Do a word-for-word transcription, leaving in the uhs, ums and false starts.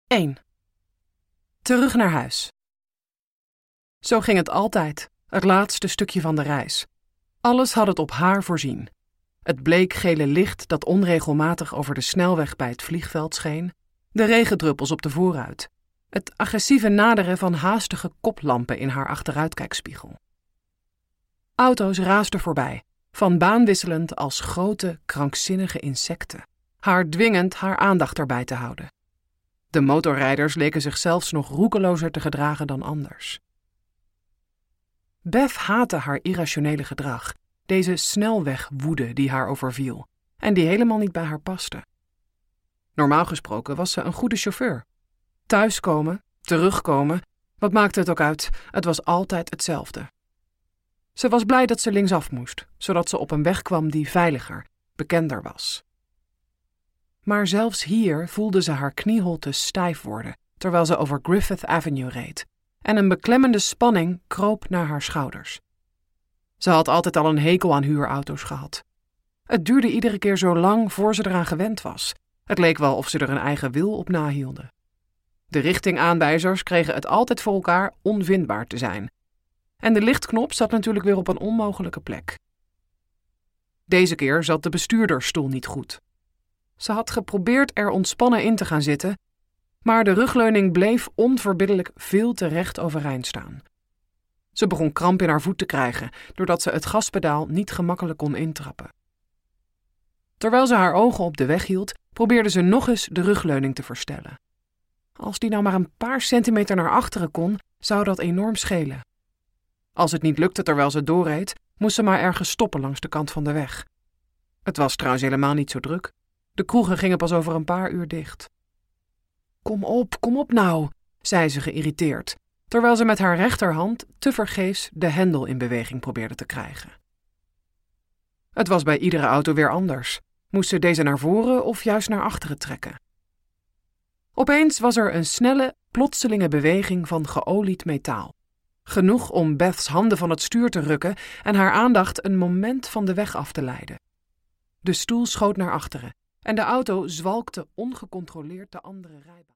één. Terug naar huis. Zo ging het altijd, het laatste stukje van de reis. Alles had het op haar voorzien. Het bleekgele licht dat onregelmatig over de snelweg bij het vliegveld scheen, de regendruppels op de voorruit, het agressieve naderen van haastige koplampen in haar achteruitkijkspiegel. Auto's raasden voorbij, van baan wisselend als grote, krankzinnige insecten, haar dwingend haar aandacht erbij te houden. De motorrijders leken zich zelfs nog roekelozer te gedragen dan anders. Bev haatte haar irrationele gedrag, deze snelwegwoede die haar overviel en die helemaal niet bij haar paste. Normaal gesproken was ze een goede chauffeur. Thuiskomen, terugkomen, wat maakte het ook uit, het was altijd hetzelfde. Ze was blij dat ze linksaf moest, zodat ze op een weg kwam die veiliger, bekender was. Maar zelfs hier voelde ze haar knieholte stijf worden, terwijl ze over Griffith Avenue reed, en een beklemmende spanning kroop naar haar schouders. Ze had altijd al een hekel aan huurauto's gehad. Het duurde iedere keer zo lang voor ze eraan gewend was. Het leek wel of ze er een eigen wil op nahielden. De richtingaanwijzers kregen het altijd voor elkaar onvindbaar te zijn. En de lichtknop zat natuurlijk weer op een onmogelijke plek. Deze keer zat de bestuurdersstoel niet goed. Ze had geprobeerd er ontspannen in te gaan zitten, maar de rugleuning bleef onverbiddelijk veel te recht overeind staan. Ze begon kramp in haar voet te krijgen, doordat ze het gaspedaal niet gemakkelijk kon intrappen. Terwijl ze haar ogen op de weg hield, probeerde ze nog eens de rugleuning te verstellen. Als die nou maar een paar centimeter naar achteren kon, zou dat enorm schelen. Als het niet lukte terwijl ze doorreed, moest ze maar ergens stoppen langs de kant van de weg. Het was trouwens helemaal niet zo druk. De kroegen gingen pas over een paar uur dicht. Kom op, kom op nou, zei ze geïrriteerd, terwijl ze met haar rechterhand tevergeefs de hendel in beweging probeerde te krijgen. Het was bij iedere auto weer anders. Moest ze deze naar voren of juist naar achteren trekken? Opeens was er een snelle, plotselinge beweging van geolied metaal. Genoeg om Beth's handen van het stuur te rukken en haar aandacht een moment van de weg af te leiden. De stoel schoot naar achteren en de auto zwalkte ongecontroleerd de andere rijbaan.